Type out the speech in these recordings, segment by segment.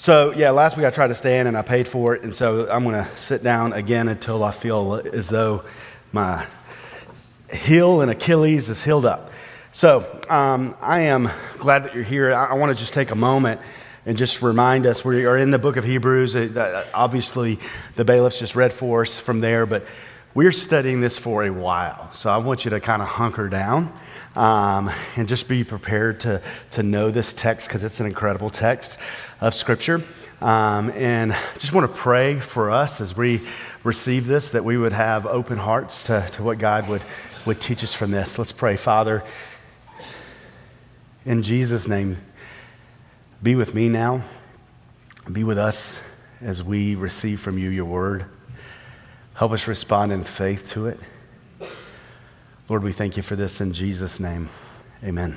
So, last week I tried to stand and I paid for it, and so I'm going to sit down again until I feel as though my heel and Achilles is healed up. So, I am glad that you're here. I want to just take a moment and just remind us, we are in the book of Hebrews. Obviously, the bailiffs just read for us from there, but we're studying this for a while. So I want you to kind of hunker down and just be prepared to know this text, because it's an incredible text of Scripture. And just want to pray for us as we receive this, that we would have open hearts to what God would teach us from this. Let's pray. Father, in Jesus' name, be with me now. Be with us as we receive from you your word. Help us respond in faith to it. Lord, we thank you for this in Jesus' name. Amen.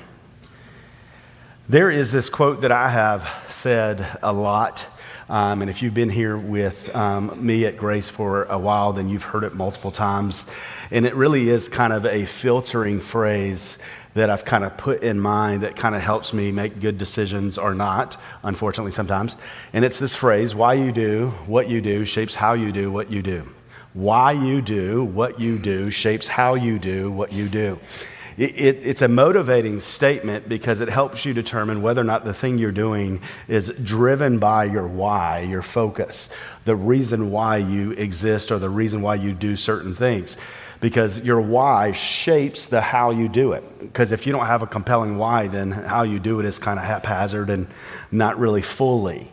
There is this quote that I have said a lot, and if you've been here with me at Grace for a while, then you've heard it multiple times. And it really is kind of a filtering phrase that I've kind of put in mind that kind of helps me make good decisions or not, unfortunately sometimes. And it's this phrase: why you do what you do shapes how you do what you do. Why you do what you do shapes how you do what you do. It's a motivating statement because it helps you determine whether or not the thing you're doing is driven by your why, your focus, the reason why you exist or the reason why you do certain things. Because your why shapes the how you do it. Because if you don't have a compelling why, then how you do it is kind of haphazard and not really fully.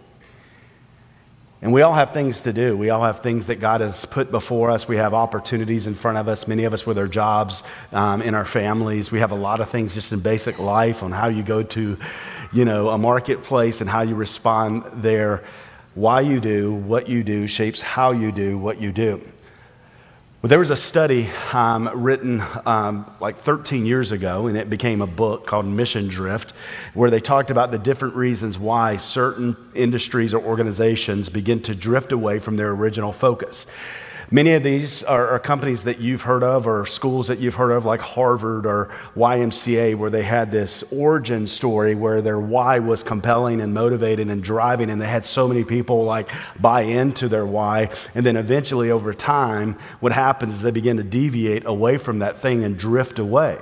And we all have things to do. We all have things that God has put before us. We have opportunities in front of us, many of us with our jobs, in our families. We have a lot of things just in basic life on how you go to, a marketplace and how you respond there. Why you do what you do shapes how you do what you do. Well, there was a study written like 13 years ago, and it became a book called Mission Drift, where they talked about the different reasons why certain industries or organizations begin to drift away from their original focus. Many of these are companies that you've heard of, or schools that you've heard of, like Harvard or YMCA, where they had this origin story where their why was compelling and motivating and driving, and they had so many people buy into their why. And then eventually, over time, what happens is they begin to deviate away from that thing and drift away.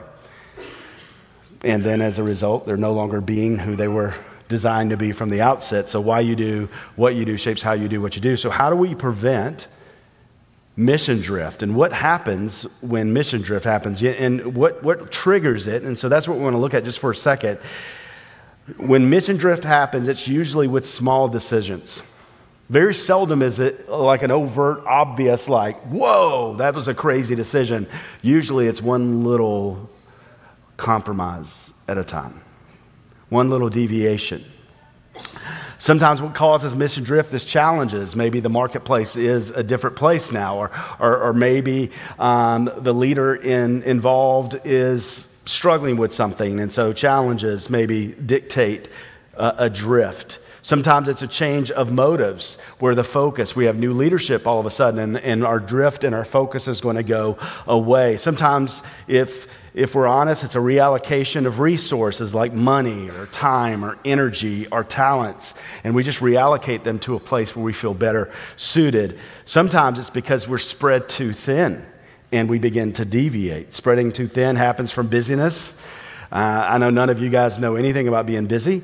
And then as a result, they're no longer being who they were designed to be from the outset. So why you do what you do shapes how you do what you do. So how do we prevent mission drift, and what happens when mission drift happens, and what triggers it? And so that's what we want to look at just for a second. When mission drift happens, it's usually with small decisions. Very seldom is it like an overt, obvious, whoa, that was a crazy decision. Usually it's one little compromise at a time, one little deviation. Sometimes what causes mission drift is challenges. Maybe the marketplace is a different place now, or maybe the leader involved is struggling with something, and so challenges maybe dictate a drift. Sometimes it's a change of motives where the focus, we have new leadership all of a sudden, and our drift and our focus is going to go away. Sometimes if we're honest, it's a reallocation of resources like money or time or energy or talents, and we just reallocate them to a place where we feel better suited. Sometimes it's because we're spread too thin and we begin to deviate. Spreading too thin happens from busyness. I know none of you guys know anything about being busy,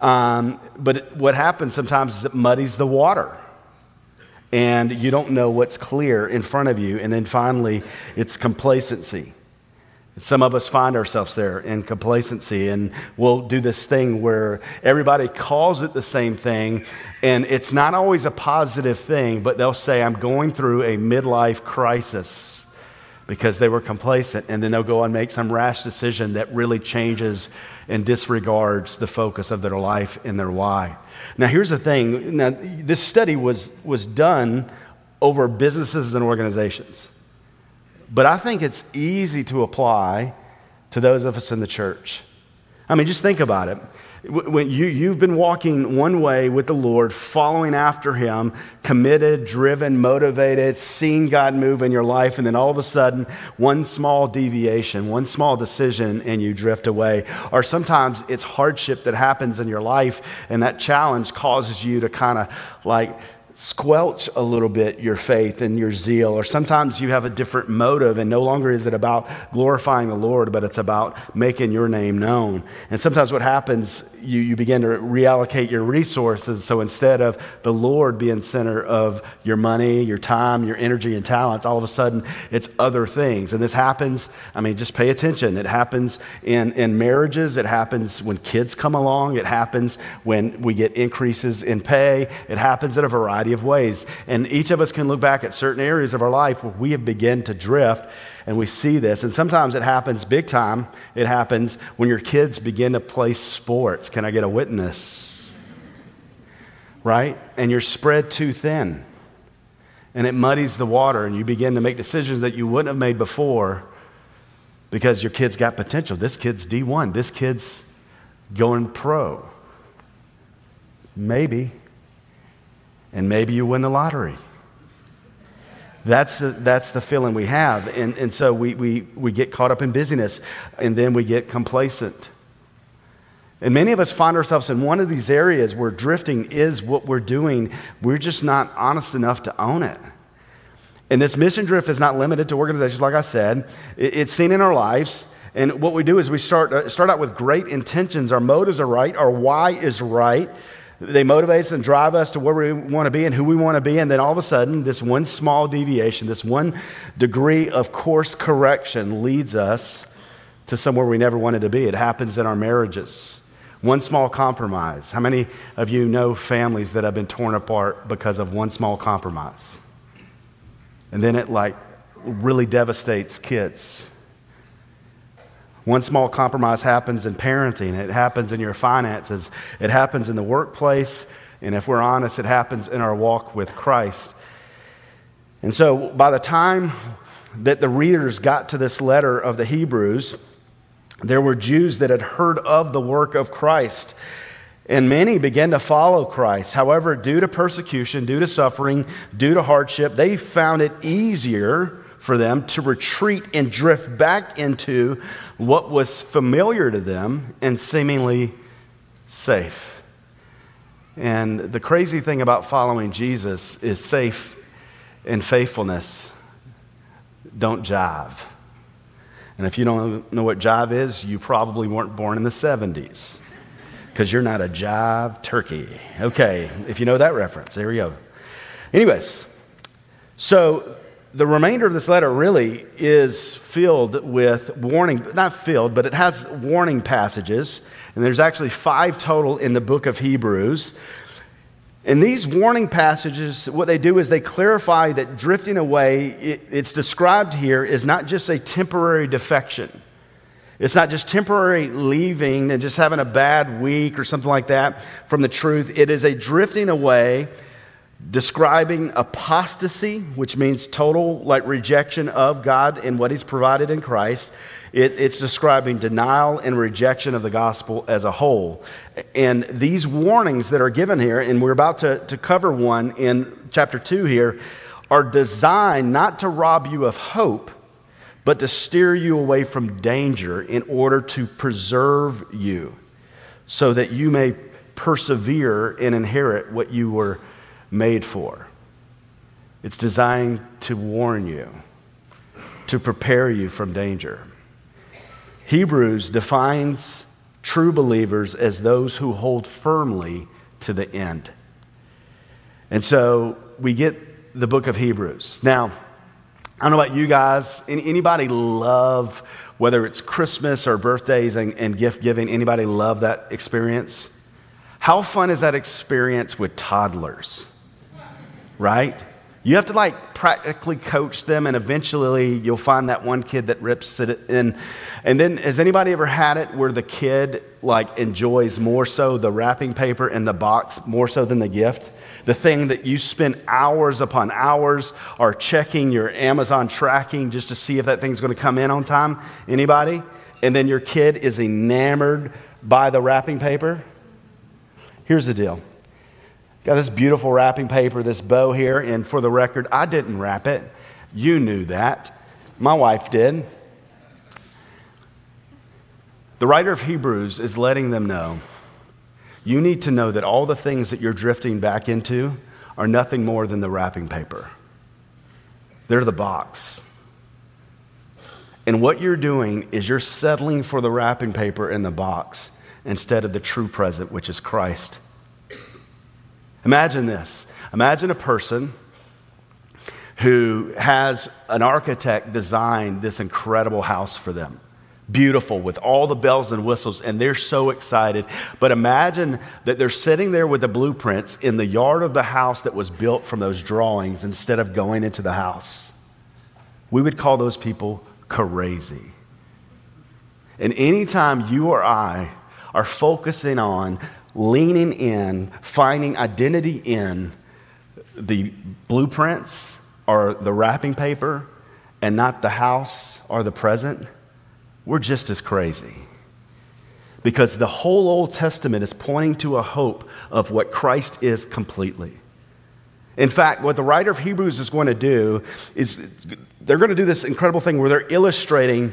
but what happens sometimes is it muddies the water. And you don't know what's clear in front of you, and then finally it's complacency. Some of us find ourselves there in complacency, and we'll do this thing where everybody calls it the same thing, and it's not always a positive thing, but they'll say, I'm going through a midlife crisis, because they were complacent, and then they'll go and make some rash decision that really changes and disregards the focus of their life and their why. Now, here's the thing. Now, this study was done over businesses and organizations. But I think it's easy to apply to those of us in the church. I mean, just think about it. When you've been walking one way with the Lord, following after Him, committed, driven, motivated, seeing God move in your life, and then all of a sudden, one small deviation, one small decision, and you drift away. Or sometimes it's hardship that happens in your life, and that challenge causes you to kind of like squelch a little bit your faith and your zeal. Or sometimes you have a different motive, and no longer is it about glorifying the Lord, but it's about making your name known. And sometimes what happens, you begin to reallocate your resources. So instead of the Lord being center of your money, your time, your energy, and talents, all of a sudden it's other things. And this happens, just pay attention. It happens in marriages. It happens when kids come along. It happens when we get increases in pay. It happens in a variety of ways. And each of us can look back at certain areas of our life where we have begun to drift, and we see this. And sometimes it happens big time. It happens when your kids begin to play sports. Can I get a witness? Right? And you're spread too thin. And it muddies the water, and you begin to make decisions that you wouldn't have made before because your kid's got potential. This kid's D1. This kid's going pro. Maybe. And maybe you win the lottery. That's the feeling we have. And so we get caught up in busyness, and then we get complacent. And many of us find ourselves in one of these areas where drifting is what we're doing. We're just not honest enough to own it. And this mission drift is not limited to organizations, like I said. It's seen in our lives. And what we do is we start out with great intentions. Our motives are right. Our why is right. They motivate us and drive us to where we want to be and who we want to be. And then all of a sudden, this one small deviation, this one degree of course correction leads us to somewhere we never wanted to be. It happens in our marriages. One small compromise. How many of you know families that have been torn apart because of one small compromise? And then it really devastates kids. One small compromise happens in parenting. It happens in your finances. It happens in the workplace. And if we're honest, it happens in our walk with Christ. And so by the time that the readers got to this letter of the Hebrews, there were Jews that had heard of the work of Christ. And many began to follow Christ. However, due to persecution, due to suffering, due to hardship, they found it easier for them to retreat and drift back into what was familiar to them and seemingly safe. And the crazy thing about following Jesus is safe and faithfulness don't jive. And if you don't know what jive is, you probably weren't born in the 70s because you're not a jive turkey. Okay, if you know that reference, there we go. Anyways, so the remainder of this letter really is filled with warning, not filled, but it has warning passages. And there's actually 5 total in the book of Hebrews. And these warning passages, what they do is they clarify that drifting away, it's described here, is not just a temporary defection. It's not just temporary leaving and just having a bad week or something like that from the truth. It is a drifting away, describing apostasy, which means total rejection of God and what He's provided in Christ. It's describing denial and rejection of the gospel as a whole. And these warnings that are given here, and we're about to cover one in chapter 2 here, are designed not to rob you of hope, but to steer you away from danger in order to preserve you so that you may persevere and inherit what you were made for. It's designed to warn you, to prepare you from danger. Hebrews defines true believers as those who hold firmly to the end. And so we get the book of Hebrews. Now, I don't know about you guys. Anybody love, whether it's Christmas or birthdays and gift giving, anybody love that experience? How fun is that experience with toddlers? Right? You have to practically coach them, and eventually you'll find that one kid that rips it in. And then has anybody ever had it where the kid enjoys more so the wrapping paper and the box more so than the gift? The thing that you spend hours upon hours are checking your Amazon tracking just to see if that thing's going to come in on time. Anybody? And then your kid is enamored by the wrapping paper? Here's the deal. Got this beautiful wrapping paper, this bow here, and for the record, I didn't wrap it. You knew that. My wife did. The writer of Hebrews is letting them know, you need to know that all the things that you're drifting back into are nothing more than the wrapping paper. They're the box. And what you're doing is you're settling for the wrapping paper in the box instead of the true present, which is Christ. Imagine this. Imagine a person who has an architect design this incredible house for them. Beautiful, with all the bells and whistles, and they're so excited. But imagine that they're sitting there with the blueprints in the yard of the house that was built from those drawings instead of going into the house. We would call those people crazy. And anytime you or I are focusing on leaning in, finding identity in the blueprints or the wrapping paper and not the house or the present, we're just as crazy. Because the whole Old Testament is pointing to a hope of what Christ is completely. In fact, what the writer of Hebrews is going to do is they're going to do this incredible thing where they're illustrating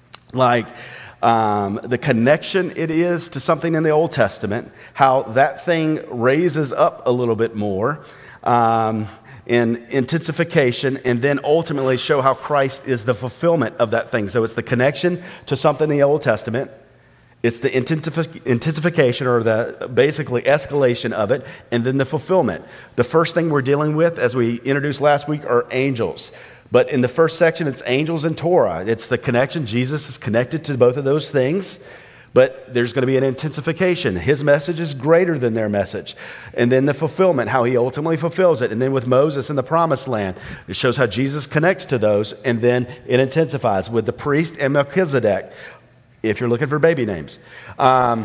the connection it is to something in the Old Testament, how that thing raises up a little bit more in intensification, and then ultimately show how Christ is the fulfillment of that thing. So it's the connection to something in the Old Testament, it's the intensification or the basically escalation of it, and then the fulfillment. The first thing we're dealing with, as we introduced last week, are angels. But in the first section, it's angels and Torah. It's the connection. Jesus is connected to both of those things. But there's going to be an intensification. His message is greater than their message. And then the fulfillment, how he ultimately fulfills it. And then with Moses in the promised land, it shows how Jesus connects to those. And then it intensifies with the priest and Melchizedek, if you're looking for baby names. But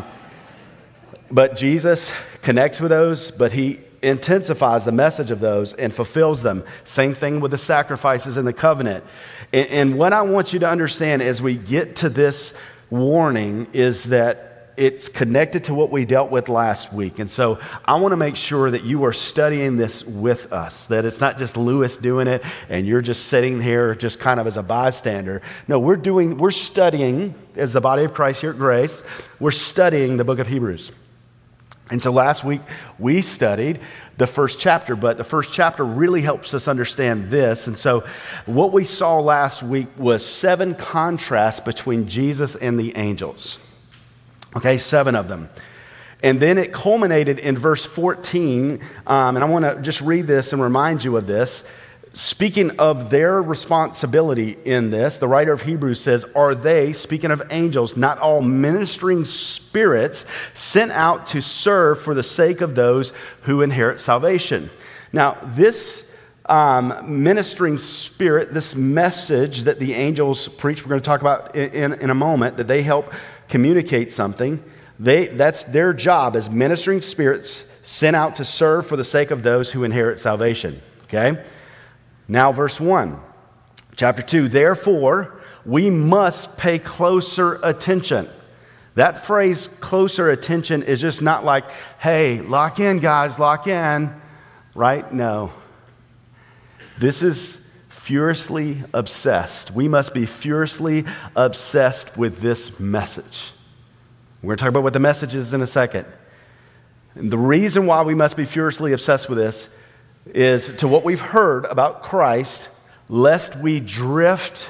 Jesus connects with those, but he intensifies the message of those and fulfills them. Same thing with the sacrifices in the covenant. And what I want you to understand as we get to this warning is that it's connected to what we dealt with last week. And so I want to make sure that you are studying this with us, that it's not just Lewis doing it and you're just sitting here just kind of as a bystander. No, we're studying as the body of Christ here at Grace. We're studying the book of Hebrews. And so last week we studied the first chapter, but the first chapter really helps us understand this. And so what we saw last week was 7 contrasts between Jesus and the angels. Okay, 7 of them. And then it culminated in verse 14, and I want to just read this and remind you of this. Speaking of their responsibility in this, the writer of Hebrews says, are they, speaking of angels, not all ministering spirits sent out to serve for the sake of those who inherit salvation? Now, this ministering spirit, this message that the angels preach, we're going to talk about in a moment, that they help communicate something. That's their job as ministering spirits sent out to serve for the sake of those who inherit salvation. Okay? Now, verse 1, chapter 2, therefore, we must pay closer attention. That phrase, closer attention, is just not like, hey, lock in, guys, lock in, right? No. This is furiously obsessed. We must be furiously obsessed with this message. We're going to talk about what the message is in a second. And the reason why we must be furiously obsessed with this is to what we've heard about Christ, lest we drift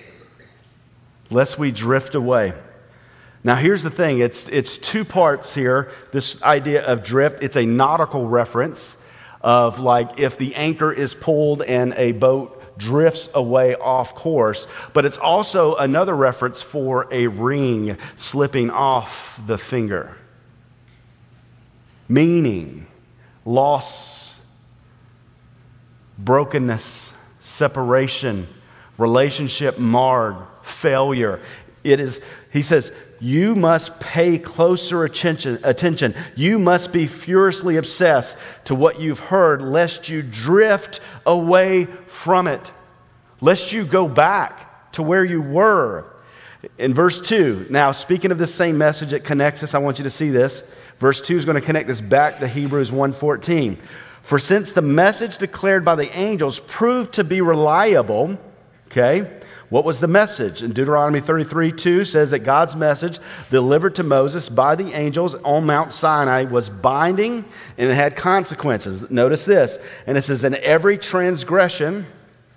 away. Now, here's the thing. It's 2 parts here, this idea of drift. It's a nautical reference of like if the anchor is pulled and a boat drifts away off course. But it's also another reference for a ring slipping off the finger. Meaning, loss, brokenness, separation, relationship marred, failure. It is, he says, you must pay closer attention. You must be furiously obsessed to what you've heard, lest you drift away from it, lest you go back to where you were. In verse 2, now speaking of this same message, it connects us. I want you to see this. Verse 2 is going to connect us back to Hebrews 1:14. For since the message declared by the angels proved to be reliable, okay, what was the message? In Deuteronomy 33:2 says that God's message delivered to Moses by the angels on Mount Sinai was binding and it had consequences. Notice this. And it says, in every transgression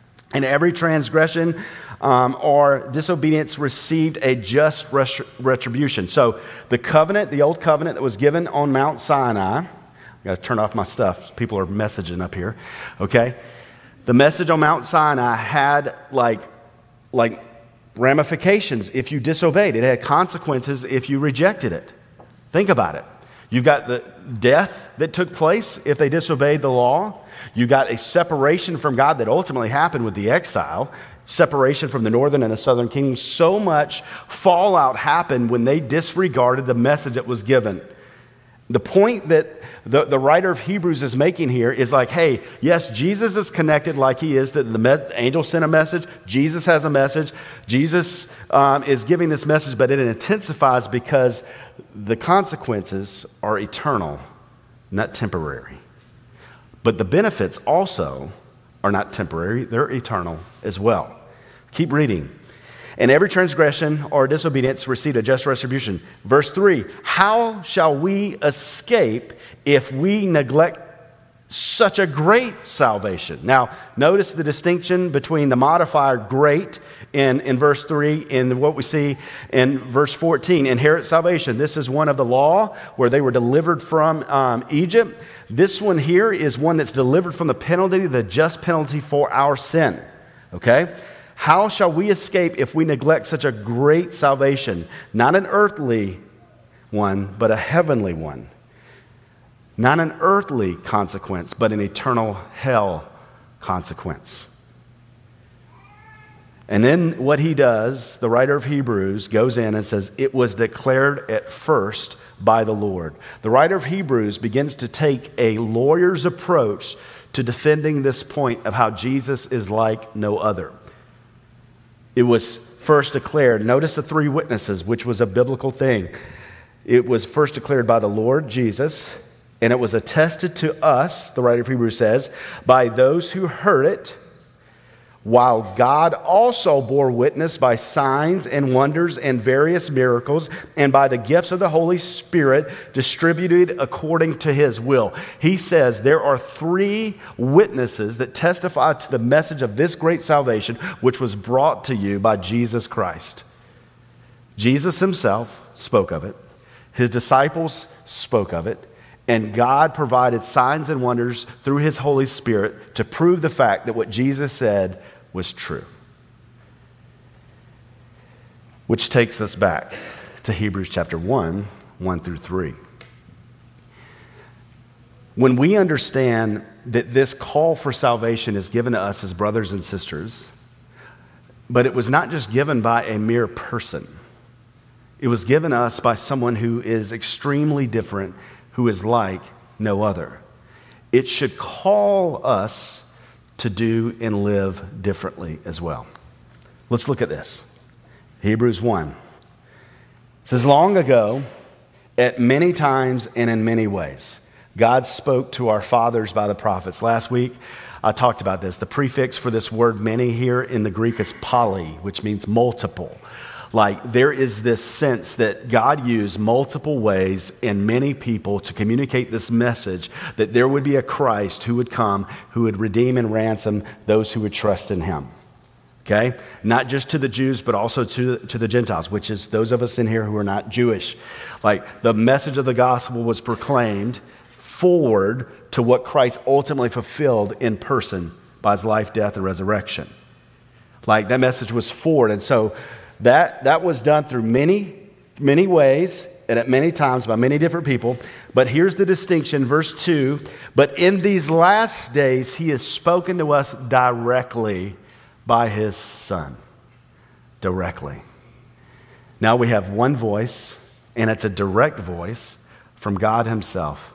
or disobedience received a just retribution. So the covenant, the old covenant that was given on Mount Sinai, I got to turn off my stuff. People are messaging up here. Okay? The message on Mount Sinai had like ramifications if you disobeyed. It had consequences if you rejected it. Think about it. You've got the death that took place if they disobeyed the law. You got a separation from God that ultimately happened with the exile. Separation from the northern and the southern kingdom. So much fallout happened when they disregarded the message that was given. The point that the writer of Hebrews is making here is like, hey, yes, Jesus is connected like he is. The angel sent a message. Jesus has a message. Jesus is giving this message, but it intensifies because the consequences are eternal, not temporary. But the benefits also are not temporary. They're eternal as well. Keep reading. And every transgression or disobedience received a just retribution. Verse 3, how shall we escape if we neglect such a great salvation? Now, notice the distinction between the modifier great in verse 3 and what we see in verse 14. Inherit salvation. This is one of the law where they were delivered from Egypt. This one here is one that's delivered from the penalty, the just penalty for our sin. Okay? How shall we escape if we neglect such a great salvation? Not an earthly one, but a heavenly one. Not an earthly consequence, but an eternal hell consequence. And then what he does, the writer of Hebrews goes in and says, it was declared at first by the Lord. The writer of Hebrews begins to take a lawyer's approach to defending this point of how Jesus is like no other. It was first declared. Notice the three witnesses, which was a biblical thing. It was first declared by the Lord Jesus, and it was attested to us, the writer of Hebrews says, by those who heard it, while God also bore witness by signs and wonders and various miracles and by the gifts of the Holy Spirit distributed according to his will. He says there are three witnesses that testify to the message of this great salvation which was brought to you by Jesus Christ. Jesus himself spoke of it. His disciples spoke of it. And God provided signs and wonders through his Holy Spirit to prove the fact that what Jesus said was true. Which takes us back to Hebrews chapter 1, 1 through 3. When we understand that this call for salvation is given to us as brothers and sisters, but it was not just given by a mere person. It was given us by someone who is extremely different, who is like no other. It should call us to do and live differently as well. Let's look at this. Hebrews 1. It says, long ago, at many times and in many ways, God spoke to our fathers by the prophets. Last week, I talked about this. The prefix for this word many here in the Greek is poly, which means multiple. Like there is this sense that God used multiple ways and many people to communicate this message that there would be a Christ who would come, who would redeem and ransom those who would trust in him. Okay? Not just to the Jews, but also to the Gentiles, which is those of us in here who are not Jewish. Like the message of the gospel was proclaimed forward to what Christ ultimately fulfilled in person by his life, death, and resurrection. Like that message was forward. And so that was done through many, many ways and at many times by many different people. But here's the distinction, verse 2. But in these last days, he has spoken to us directly by his Son. Directly. Now we have one voice, and it's a direct voice from God himself.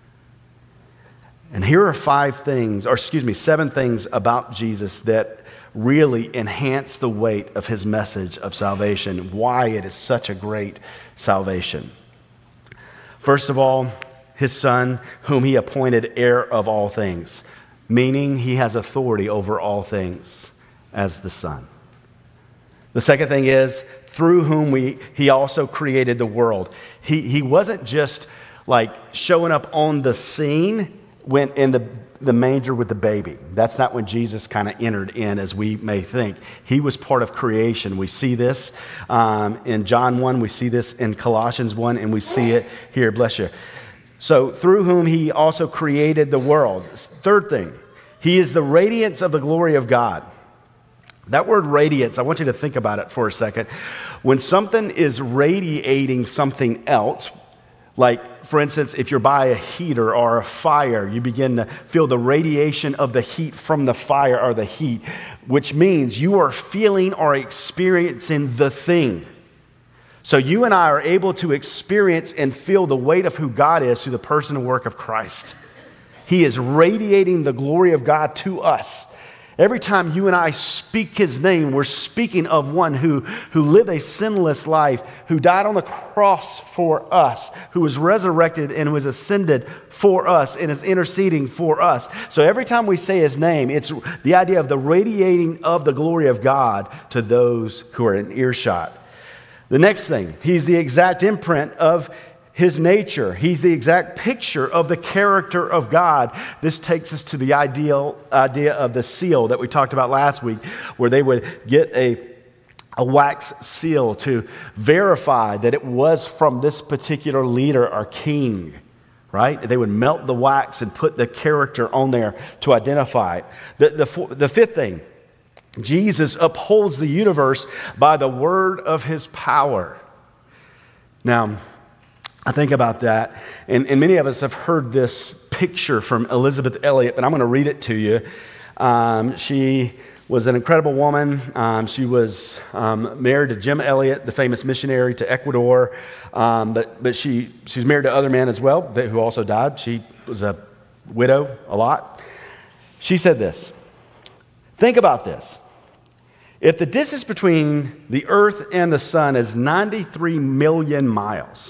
And here are 7 things about Jesus that really enhance the weight of his message of salvation, why it is such a great salvation. First of all, his Son, whom he appointed heir of all things, meaning he has authority over all things as the Son. The second thing is, through whom he also created the world. He wasn't just like showing up on the scene when in the manger with the baby. That's not when Jesus kind of entered in as we may think. He was part of creation. We see this in John 1, we see this in Colossians 1, and we see it here. Bless you. So through whom he also created the world. Third thing, he is the radiance of the glory of God. That word radiance, I want you to think about it for a second. When something is radiating something else, like, for instance, if you're by a heater or a fire, you begin to feel the radiation of the heat from the fire or the heat, which means you are feeling or experiencing the thing. So you and I are able to experience and feel the weight of who God is through the person and work of Christ. He is radiating the glory of God to us. Every time you and I speak his name, we're speaking of one who lived a sinless life, who died on the cross for us, who was resurrected and was ascended for us and is interceding for us. So every time we say his name, it's the idea of the radiating of the glory of God to those who are in earshot. The next thing, he's the exact imprint of his nature. He's the exact picture of the character of God. This takes us to the idea of the seal that we talked about last week, where they would get a wax seal to verify that it was from this particular leader or king, right? They would melt the wax and put the character on there to identify it. The fifth thing, Jesus upholds the universe by the word of his power. Now, I think about that, and many of us have heard this picture from Elisabeth Elliot, but I'm going to read it to you. She was an incredible woman. She was married to Jim Elliot, the famous missionary to Ecuador, but she's married to other men as well who also died. She was a widow a lot. She said this, think about this. If the distance between the earth and the sun is 93 million miles,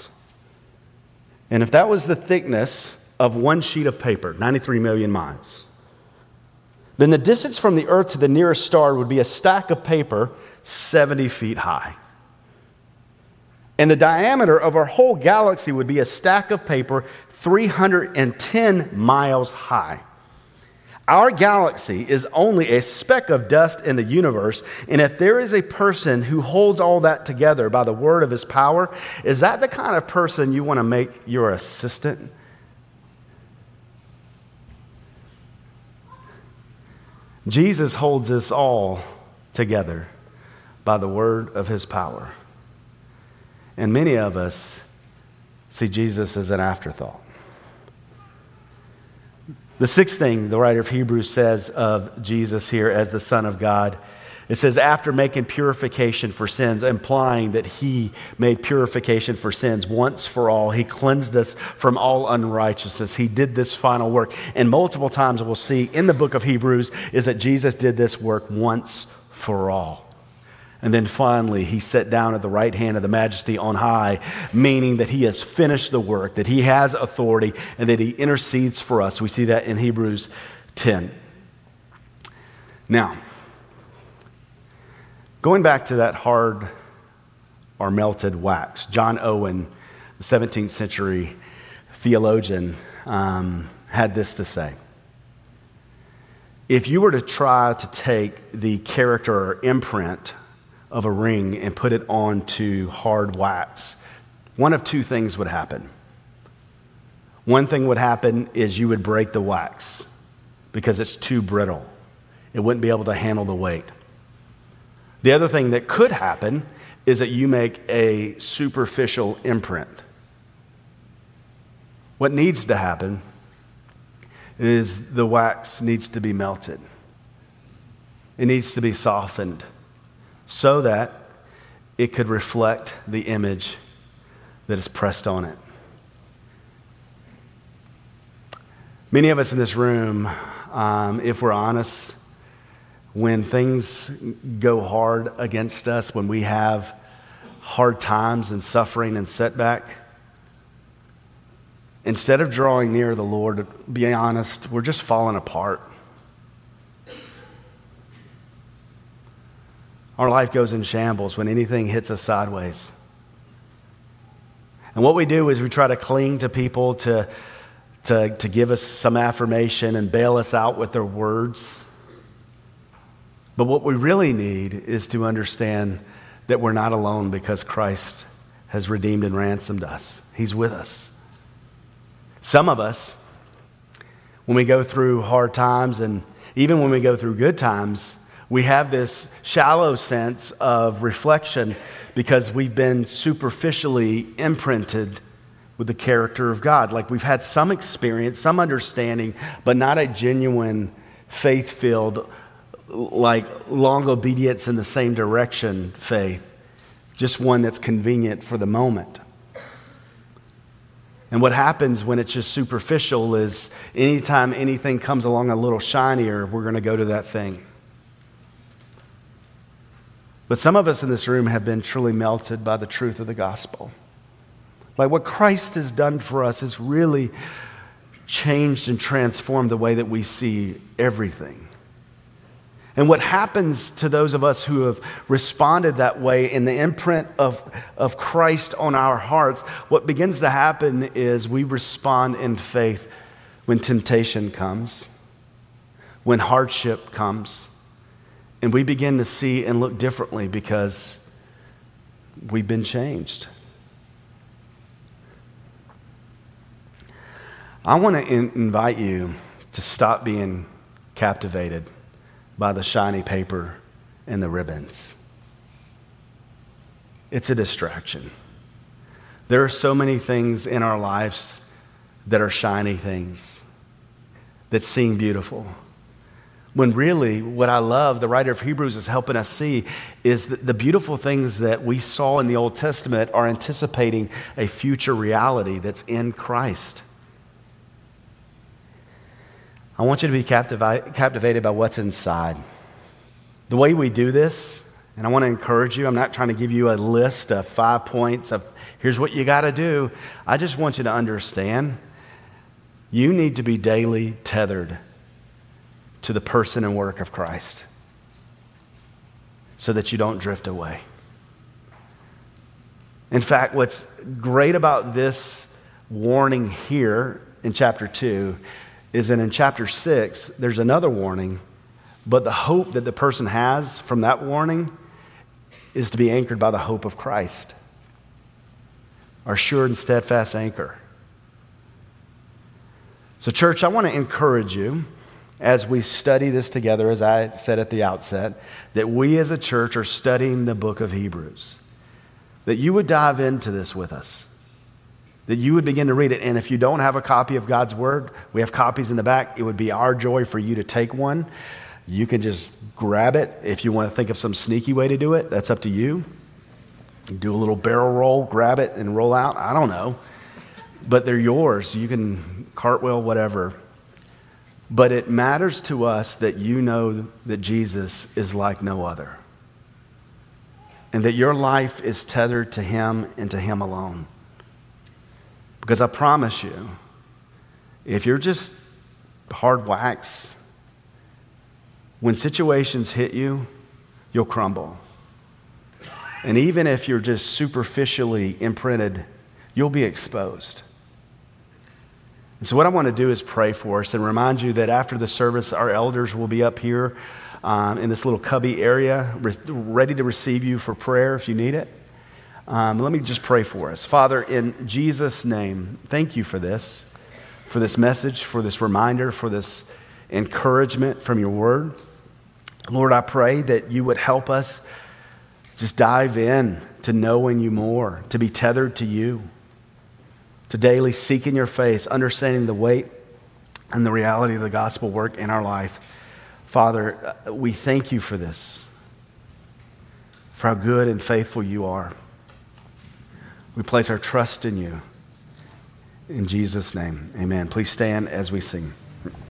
and if that was the thickness of one sheet of paper, 93 million miles, then the distance from the earth to the nearest star would be a stack of paper 70 feet high. And the diameter of our whole galaxy would be a stack of paper 310 miles high. Our galaxy is only a speck of dust in the universe, and if there is a person who holds all that together by the word of his power, is that the kind of person you want to make your assistant? Jesus holds us all together by the word of his power. And many of us see Jesus as an afterthought. The sixth thing the writer of Hebrews says of Jesus here as the Son of God, it says, after making purification for sins, implying that he made purification for sins once for all. He cleansed us from all unrighteousness. He did this final work. And multiple times we'll see in the book of Hebrews is that Jesus did this work once for all. And then finally, he sat down at the right hand of the Majesty on high, meaning that he has finished the work, that he has authority, and that he intercedes for us. We see that in Hebrews 10. Now, going back to that hard or melted wax, John Owen, the 17th century theologian, had this to say. If you were to try to take the character or imprint of a ring and put it onto hard wax, one of two things would happen. One thing would happen is you would break the wax because it's too brittle. It wouldn't be able to handle the weight. The other thing that could happen is that you make a superficial imprint. What needs to happen is the wax needs to be melted. It needs to be softened so that it could reflect the image that is pressed on it. Many of us in this room, if we're honest, when things go hard against us, when we have hard times and suffering and setback, instead of drawing near the Lord, to be honest, we're just falling apart. Our life goes in shambles when anything hits us sideways. And what we do is we try to cling to people to give us some affirmation and bail us out with their words. But what we really need is to understand that we're not alone because Christ has redeemed and ransomed us. He's with us. Some of us, when we go through hard times and even when we go through good times, we have this shallow sense of reflection because we've been superficially imprinted with the character of God. Like we've had some experience, some understanding, but not a genuine faith-filled, like long obedience in the same direction faith. Just one that's convenient for the moment. And what happens when it's just superficial is anytime anything comes along a little shinier, we're going to go to that thing. But some of us in this room have been truly melted by the truth of the gospel. Like what Christ has done for us has really changed and transformed the way that we see everything. And what happens to those of us who have responded that way in the imprint of Christ on our hearts, what begins to happen is we respond in faith when temptation comes, when hardship comes, and we begin to see and look differently because we've been changed. I want to invite you to stop being captivated by the shiny paper and the ribbons. It's a distraction. There are so many things in our lives that are shiny things that seem beautiful. When really, what I love, the writer of Hebrews is helping us see, is that the beautiful things that we saw in the Old Testament are anticipating a future reality that's in Christ. I want you to be captivated by what's inside. The way we do this, and I want to encourage you, I'm not trying to give you a list of 5 points of here's what you got to do. I just want you to understand you need to be daily tethered to the person and work of Christ so that you don't drift away. In fact, what's great about this warning here in chapter 2 is that in chapter 6, there's another warning, but the hope that the person has from that warning is to be anchored by the hope of Christ, our sure and steadfast anchor. So, church, I want to encourage you as we study this together, as I said at the outset, that we as a church are studying the book of Hebrews, that you would dive into this with us, that you would begin to read it. And if you don't have a copy of God's Word, we have copies in the back. It would be our joy for you to take one. You can just grab it. If you want to think of some sneaky way to do it, that's up to you. You do a little barrel roll, grab it, and roll out. I don't know. But they're yours. You can cartwheel, whatever. But it matters to us that you know that Jesus is like no other. And that your life is tethered to Him and to Him alone. Because I promise you, if you're just hard wax, when situations hit you, you'll crumble. And even if you're just superficially imprinted, you'll be exposed. And so what I want to do is pray for us and remind you that after the service, our elders will be up here in this little cubby area, ready to receive you for prayer if you need it. Let me just pray for us. Father, in Jesus' name, thank you for this message, for this reminder, for this encouragement from your word. Lord, I pray that you would help us just dive in to knowing you more, to be tethered to you, to daily seek in your face, understanding the weight and the reality of the gospel work in our life. Father, we thank you for this, for how good and faithful you are. We place our trust in you. In Jesus' name, amen. Please stand as we sing.